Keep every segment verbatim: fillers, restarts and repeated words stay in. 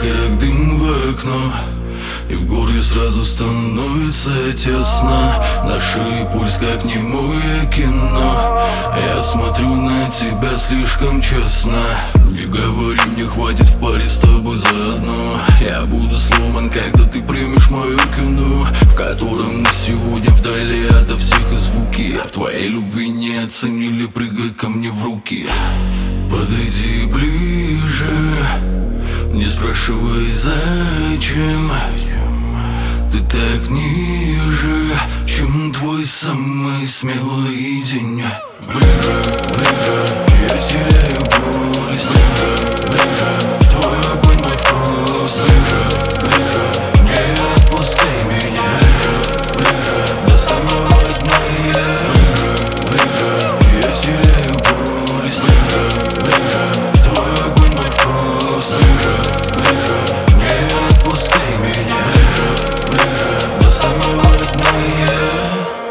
как дым в окно, и в горле сразу становится тесно. Наш пульс как немое кино. Я смотрю на тебя слишком честно. Не говори, мне хватит в паре с тобой заодно. Я буду сломан, когда ты примешь мое кино, в котором мы сегодня вдали ото всех и звуки. В твоей любви не оценили, прыгай ко мне в руки. Подойди ближе, не спрашивай зачем. Ты так ниже, чем твой самый смелый день. Ближе, ближе, я теряю пульс. Ближе, ближе, твой огонь, мой вкус. Ближе, ближе, не отпускай меня. Ближе, ближе, до самого дна я. Ближе, ближе, я теряю пульс. Ближе, ближе, твой огонь, мой вкус. Ближе, ближе, не отпускай меня. Ближе, ближе, до самого дна я.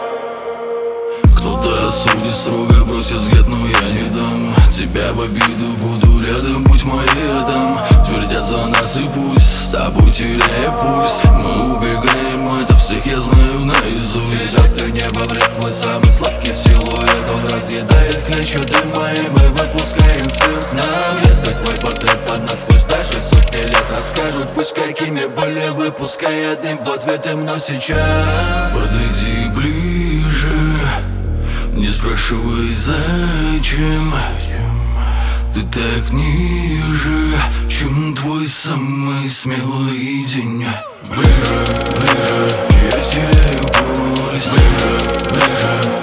Кто-то осудит строго, бросит взгляд, но я не дам тебя в обиду, буду рядом, будь моим. Твердят за нас и пусть, с тобой теряя пульс. Мы убегаем, это всех я знаю наизусть. Ты небо вред, твой самый сладкий силуэт. Он разъедает клещи дыма, и мы выпускаем свет. Нам где-то твой портрет под насквозь, даже сотни лет расскажут. Пусть какими были, выпуская дым в ответ им, но сейчас подойди ближе, не спрашивай зачем. Ты так ниже, чем твой самый смелый день. Ближе, ближе, я теряю пульс. Ближе, ближе,